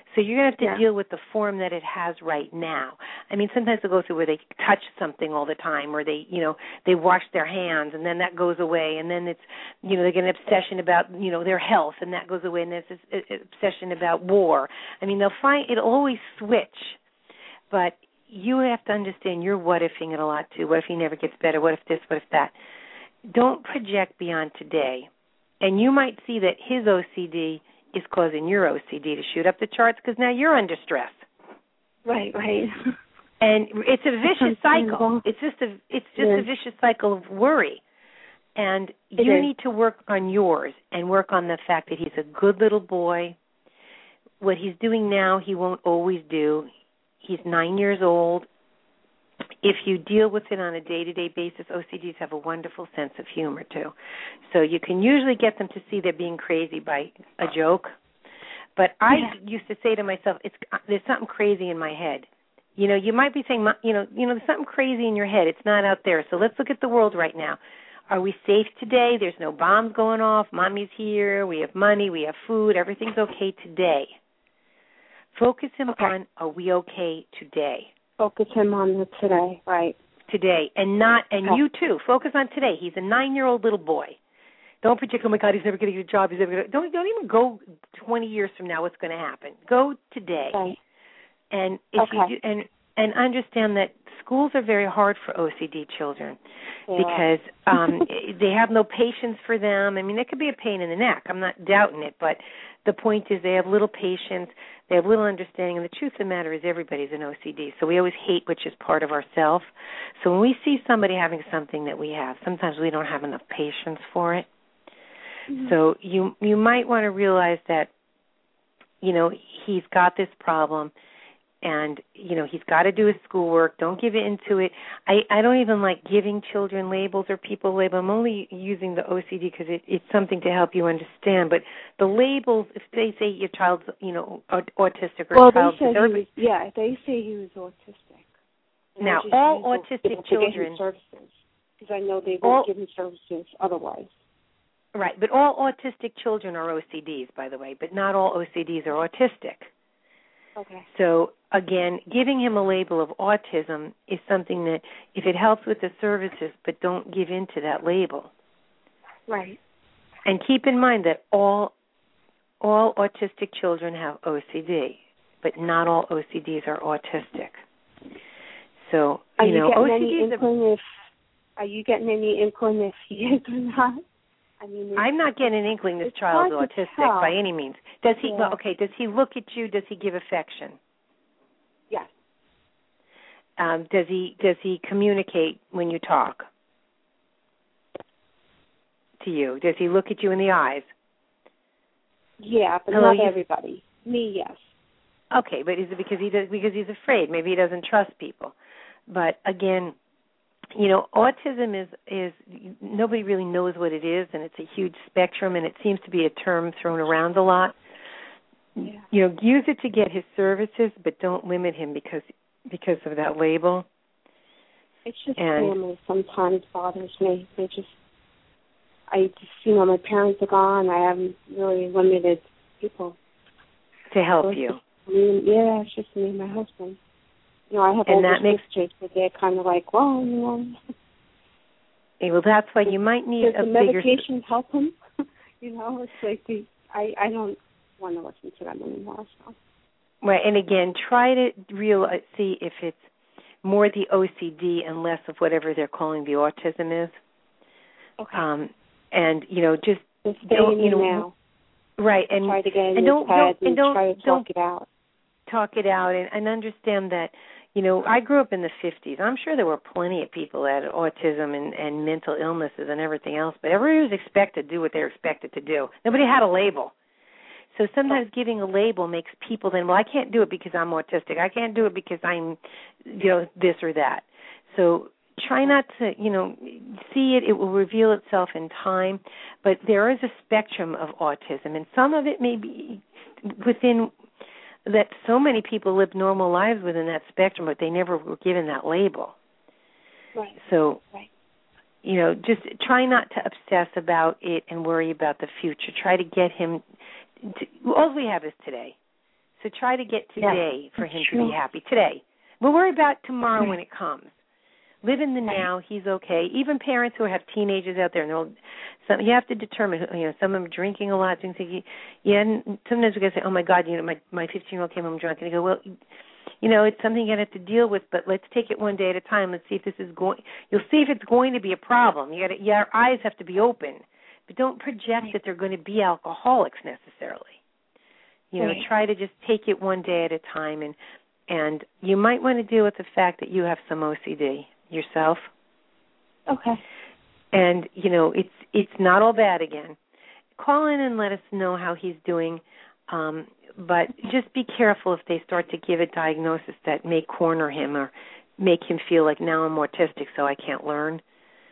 So you're going to have to deal with the form that it has right now. I mean, sometimes they'll go through where they touch something all the time, or they wash their hands, and then that goes away, and then it's, they get an obsession about, their health, and that goes away, and there's this obsession about war. I mean, they'll find it'll always switch, but you have to understand you're what-ifing it a lot, too. What if he never gets better? What if this? What if that? Don't project beyond today. And you might see that his OCD is causing your OCD to shoot up the charts because now you're under stress. Right. And it's a vicious cycle. It's just a vicious cycle of worry. And you need to work on yours and work on the fact that he's a good little boy. What he's doing now, he won't always do. He's 9 years old. If you deal with it on a day-to-day basis, OCDs have a wonderful sense of humor, too. So you can usually get them to see they're being crazy by a joke. But I used to say to myself, there's something crazy in my head. You might be saying, there's something crazy in your head. It's not out there. So let's look at the world right now. Are we safe today? There's no bombs going off. Mommy's here. We have money. We have food. Everything's okay today. Focus him on, are we okay today? Focus him on the today, right. Today. And you too. Focus on today. He's a 9-year-old little boy. Don't project, oh my God, he's never going to get a job. Don't even go 20 years from now what's going to happen. Go today. Right. And if you do, and understand that schools are very hard for OCD children because they have no patience for them. I mean, it could be a pain in the neck. I'm not doubting it, but the point is they have little patience, they have little understanding, and the truth of the matter is everybody's an OCD. So we always hate which is part of ourself. So when we see somebody having something that we have, sometimes we don't have enough patience for it. Mm-hmm. So you might want to realize that, he's got this problem, and, he's got to do his schoolwork. Don't give in to it. I don't even like giving children labels or people labels. I'm only using the OCD because it's something to help you understand. But the labels, if they say your child's, autistic or child's... they say he was autistic. And now, all autistic children... Because I know they won't give him services otherwise. Right, but all autistic children are OCDs, by the way, but not all OCDs are autistic. Okay. So, again, giving him a label of autism is something that, if it helps with the services, but don't give in to that label. Right. And keep in mind that all autistic children have OCD, but not all OCDs are autistic. So, are you getting any inkling if he is or not? I mean, I'm not getting an inkling this child is autistic by any means. Does he? Well, okay. Does he look at you? Does he give affection? Yes. Does he communicate when you talk to you? Does he look at you in the eyes? Yeah, but not everybody. Me, yes. Okay, but is it because he's afraid? Maybe he doesn't trust people. But again, autism is nobody really knows what it is, and it's a huge spectrum, and it seems to be a term thrown around a lot. Yeah. Use it to get his services, but don't limit him because of that label. It's just family sometimes bothers me. My parents are gone. I have really limited people to help you. It's just me and my husband. I have older sisters, but they're kind of like, well, Well, that's why you might need a bigger... Does the medication help him? It's like I don't want to listen to them anymore. So. Right, and again, try to see if it's more the OCD and less of whatever they're calling the autism is. Okay. And just don't, now. Right, and try to get in his head and try to talk it out. Talk it out and understand that, I grew up in the 50s. I'm sure there were plenty of people that had autism and mental illnesses and everything else, but everybody was expected to do what they were expected to do. Nobody had a label. So sometimes giving a label makes people then, well, I can't do it because I'm autistic. I can't do it because I'm, this or that. So try not to, see it. It will reveal itself in time. But there is a spectrum of autism, and some of it may be within that so many people live normal lives within that spectrum, but they never were given that label. Right. So, just try not to obsess about it and worry about the future. Try to get him all we have is today. So try to get today for him to be happy. Today. We'll worry about tomorrow when it comes. Live in the now. He's okay. Even parents who have teenagers out there, you have to determine. Some of them drinking a lot. And sometimes we gotta say, "Oh my God, my 15-year-old came home drunk," and you go, "Well, it's something you have to deal with, but let's take it one day at a time. Let's see if this is going. You'll see if it's going to be a problem. Your eyes have to be open, but don't project that they're going to be alcoholics necessarily. Try to just take it one day at a time, and you might want to deal with the fact that you have some OCD yourself. Okay. And, it's not all bad again. Call in and let us know how he's doing, but just be careful if they start to give a diagnosis that may corner him or make him feel like, now I'm autistic, so I can't learn.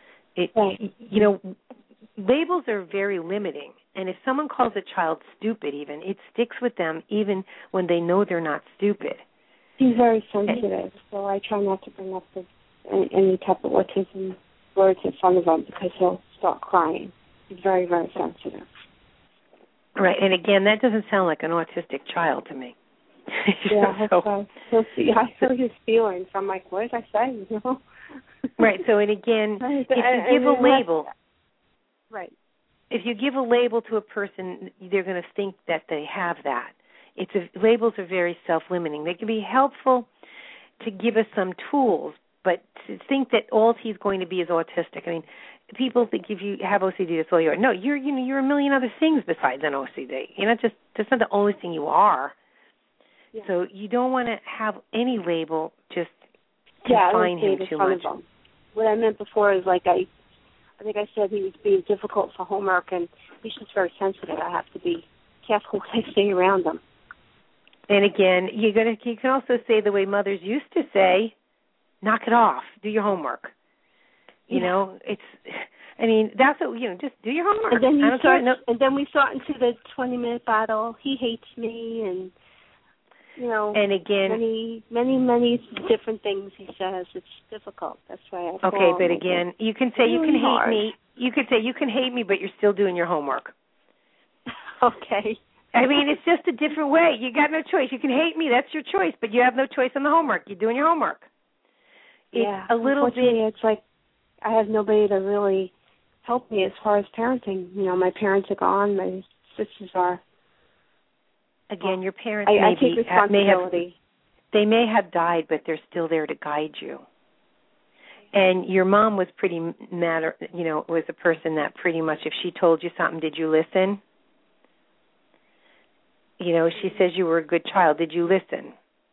Labels are very limiting, and if someone calls a child stupid even, it sticks with them even when they know they're not stupid. He's very sensitive, so I try not to bring up any type of autism words in front of him because he'll start crying. He's very, very sensitive. Right, and again, that doesn't sound like an autistic child to me. Yeah, so see, I feel his feelings. I'm like, what did I say? Right, so and again, if you give a label, right. If you give a label to a person, they're going to think that they have that. Labels are very self-limiting. They can be helpful to give us some tools, but to think that all he's going to be is autistic. I mean, people think if you have OCD, that's all you are. No, you're a million other things besides an OCD. That's not the only thing you are. Yeah. So you don't want to have any label just define him too much. What I meant before is I think I said he was being difficult for homework, and he's just very sensitive. I have to be careful when I stay around him. And again, you can also say the way mothers used to say, knock it off, do your homework. That's what, just do your homework. And then we start into the 20-minute battle. He hates me, and, and again, many different things he says. It's difficult. That's why I Okay, but again, you can say you can hate me. You could say you can hate me, but you're still doing your homework. Okay. I mean, it's just a different way. You got no choice. You can hate me. That's your choice, but you have no choice on the homework. You're doing your homework. It's a little bit. It's like I have nobody to really help me as far as parenting. My parents are gone. My sisters are. Again, your parents I take responsibility. They may have died, but they're still there to guide you. And your mom was pretty was a person that pretty much, if she told you something, did you listen? She says you were a good child. Did you listen?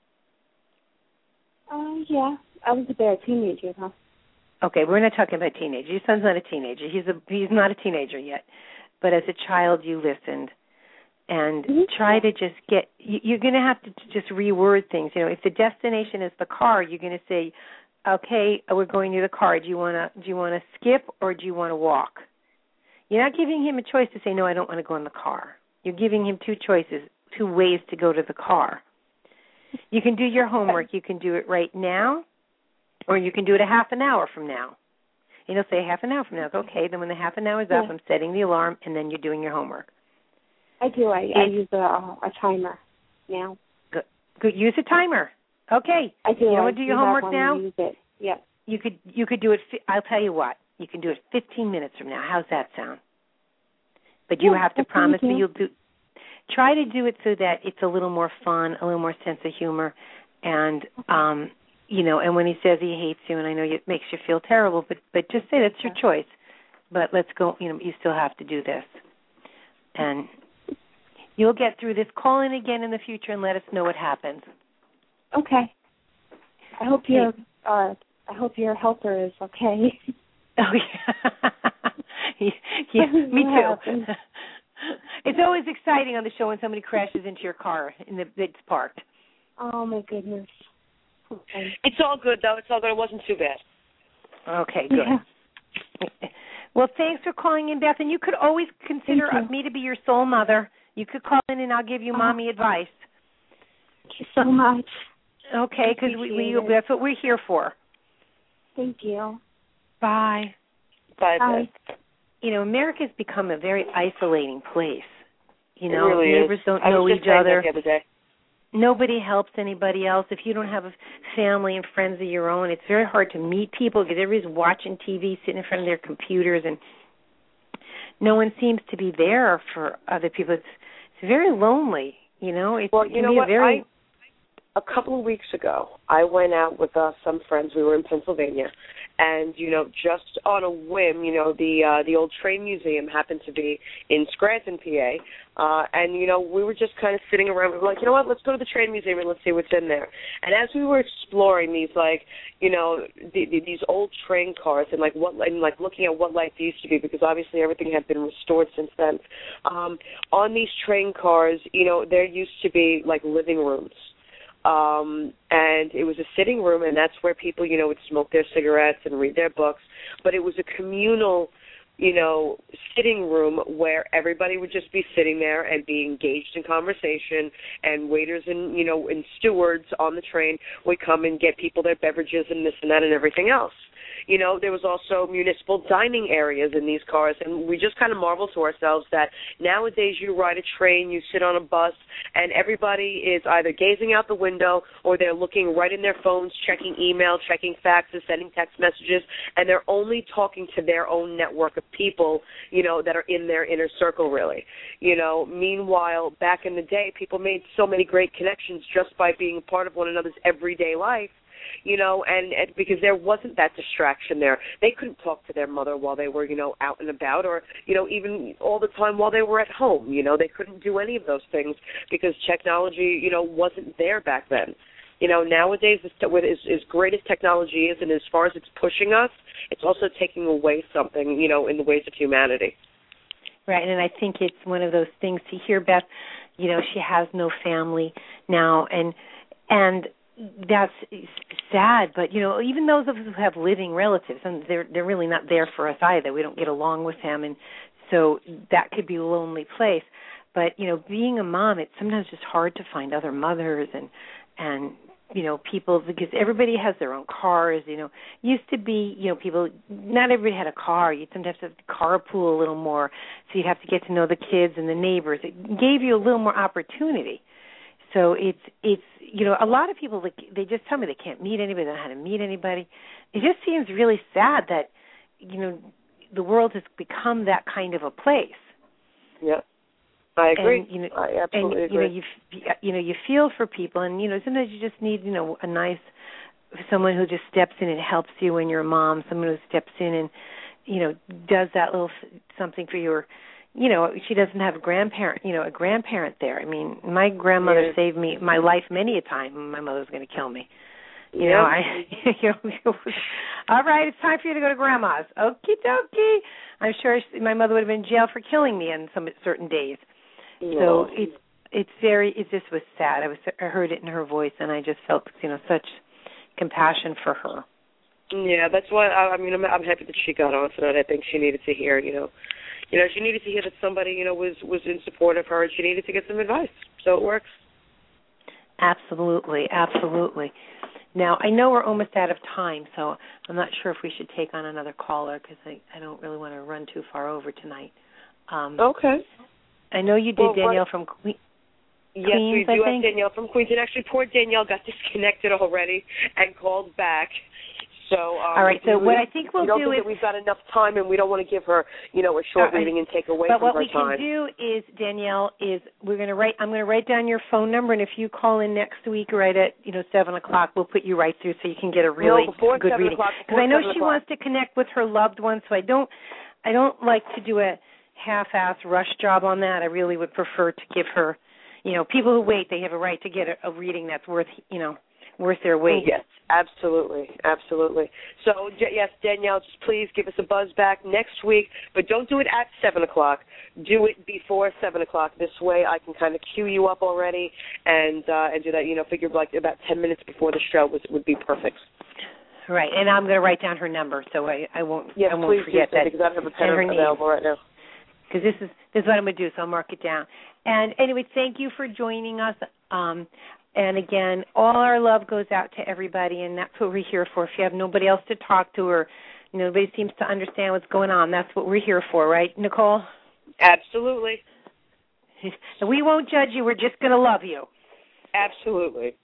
Yeah. I was a bad teenager, huh? Okay, we're not talking about teenagers. Your son's not a teenager. He's not a teenager yet. But as a child, you listened. And try to just you're going to have to just reword things. If the destination is the car, you're going to say, okay, we're going to the car. Do you want to skip or do you want to walk? You're not giving him a choice to say, no, I don't want to go in the car. You're giving him two choices, two ways to go to the car. You can do your homework. You can do it right now, or you can do it a half an hour from now. And he'll say half an hour from now. Okay, then when the half an hour is up, I'm setting the alarm, and then you're doing your homework. I do. I use a timer now. Good. Use a timer. Okay. I do. You want to do your homework now? Use it. Yeah. You could do it. I'll tell you what. You can do it 15 minutes from now. How's that sound? But you have to promise that you'll do. Try to do it so that it's a little more fun, a little more sense of humor, and and when he says he hates you, and I know it makes you feel terrible, but just say that's your choice. But let's go. You still have to do this, and you'll get through this. Call in again in the future and let us know what happens. Okay. I hope your helper is okay. Oh yeah, me too. It's always exciting on the show when somebody crashes into your car that's parked. Oh my goodness. Okay. It's all good though. It's all good. It wasn't too bad. Okay, good. Yeah. Well, thanks for calling in, Beth. And you could always consider me to be your soul mother. You could call in and I'll give you mommy advice. Thank you so much. Okay, because that's what we're here for. Thank you. Bye. Bye. Bye. America's become a very isolating place. It really neighbors is. don't know each other. The other day. nobody helps anybody else. If you don't have a family and friends of your own, it's very hard to meet people because everybody's watching TV, sitting in front of their computers, and no one seems to be there for other people. It's very lonely, you know. It well, you know what? A couple of weeks ago, I went out with some friends. We were in Pennsylvania, and just on a whim, the old train museum happened to be in Scranton, PA, and we were just kind of sitting around. We were like, you know what? Let's go to the train museum and let's see what's in there. And as we were exploring these, these old train cars and looking at what life used to be, because obviously everything had been restored since then. On these train cars, there used to be living rooms. And it was a sitting room, and that's where people, would smoke their cigarettes and read their books. But it was a communal, sitting room where everybody would just be sitting there and be engaged in conversation, and waiters and, and stewards on the train would come and get people their beverages and this and that and everything else. There was also municipal dining areas in these cars, and we just kind of marvel to ourselves that nowadays you ride a train, you sit on a bus, and everybody is either gazing out the window or they're looking right in their phones, checking email, checking faxes, sending text messages, and they're only talking to their own network of people, that are in their inner circle, really. Meanwhile, back in the day, people made so many great connections just by being a part of one another's everyday life. And because there wasn't that distraction there. They couldn't talk to their mother while they were, out and about, or, even all the time while they were at home. They couldn't do any of those things because technology, wasn't there back then. Nowadays, as great as technology is and as far as it's pushing us, it's also taking away something, in the ways of humanity. Right, and I think it's one of those things to hear Beth, she has no family now, and that's sad, but even those of us who have living relatives, and they're really not there for us either. We don't get along with them, and so that could be a lonely place. But being a mom, it's sometimes just hard to find other mothers and people, because everybody has their own cars. Used to be people, not everybody had a car. You'd sometimes have to carpool a little more, so you'd have to get to know the kids and the neighbors. It gave you a little more opportunity. So it's a lot of people, they just tell me they can't meet anybody, they don't know how to meet anybody. It just seems really sad that, the world has become that kind of a place. Yeah, I agree. And, I absolutely agree. You feel for people, and, sometimes you just need, a nice, someone who just steps in and helps you when you're a mom, someone who steps in and, does that little something for you, or, she doesn't have a grandparent there. I mean, my grandmother saved me my life many a time. My mother was going to kill me. All right, it's time for you to go to Grandma's. Okie dokie. I'm sure my mother would have been in jail for killing me on some certain days. Yeah. So it just was sad. I heard it in her voice, and I just felt, such compassion for her. Yeah, that's why. I'm happy that she got on tonight. I think she needed to hear, she needed to hear that somebody, was in support of her, and she needed to get some advice. So it works. Absolutely, absolutely. Now, I know we're almost out of time, so I'm not sure if we should take on another caller because I don't really want to run too far over tonight. Okay. I know you did, Danielle from Queens. Yes, we do have Danielle from Queens. And actually, poor Danielle got disconnected already and called back. So, all right. So what I think we'll do is we've got enough time, and we don't want to give her, a short reading and take away from her time. But what we can do is, Danielle, I'm going to write down your phone number, and if you call in next week right at 7:00, we'll put you right through so you can get a really good reading. Because I know she wants to connect with her loved ones, so I don't like to do a half-ass rush job on that. I really would prefer to give her, people who wait, they have a right to get a reading that's worth their weight. Yes, absolutely, absolutely. So, yes, Danielle, just please give us a buzz back next week, but don't do it at 7:00. Do it before 7:00. This way I can kind of cue you up already and do that, figure about 10 minutes before the show would be perfect. Right, and I'm going to write down her number so I won't yes, I won't forget that. Because I don't have a pen available right now. Because this is what I'm going to do, so I'll mark it down. And anyway, thank you for joining us. And again, all our love goes out to everybody, and that's what we're here for. If you have nobody else to talk to or nobody seems to understand what's going on, that's what we're here for, right, Nicole? Absolutely. We won't judge you. We're just going to love you. Absolutely.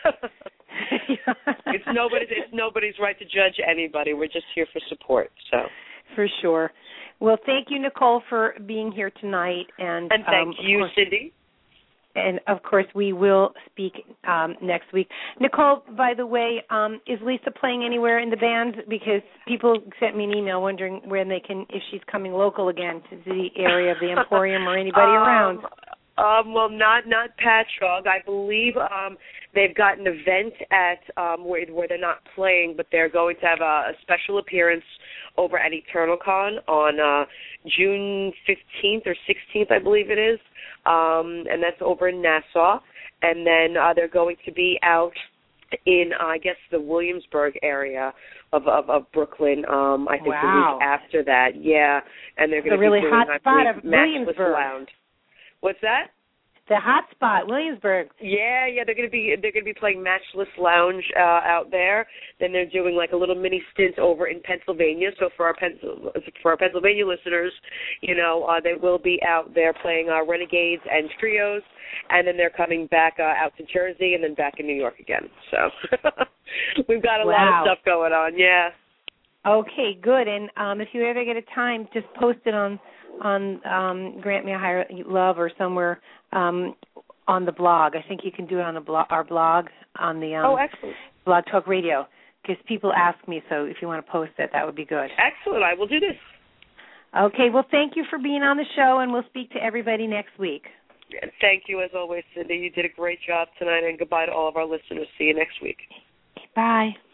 It's nobody's right to judge anybody. We're just here for support. So. For sure. Well, thank you, Nicole, for being here tonight, and thank you, Cindy. And of course, we will speak next week. Nicole, by the way, is Lisa playing anywhere in the band? Because people sent me an email wondering if she's coming local again to the area of the Emporium or anybody around. Well, not Patchogue. I believe they've got an event at where they're not playing, but they're going to have a special appearance over at EternalCon on June 15th or 16th, I believe it is, and that's over in Nassau. And then they're going to be out in, I guess, the Williamsburg area of Brooklyn. I think the week after that, yeah. And they're going to be really doing, hot spot of Matchless Williamsburg. Lounge. What's that? The hot spot, Williamsburg. Yeah, they're going to be playing Matchless Lounge out there. Then they're doing like a little mini stint over in Pennsylvania. So for our Pennsylvania listeners, they will be out there playing Renegades and Trios, and then they're coming back out to Jersey and then back in New York again. So we've got a lot of stuff going on. Yeah. Okay, good. And if you ever get a time, just post it on Grant Me a Higher Love or somewhere on the blog. I think you can do it on our blog on the excellent. Blog Talk Radio, because people ask me, so if you want to post it, that would be good. Excellent. I will do this. Okay, well, thank you for being on the show, and we'll speak to everybody next week. Thank you, as always, Cindy. You did a great job tonight, and goodbye to all of our listeners. See you next week. Bye.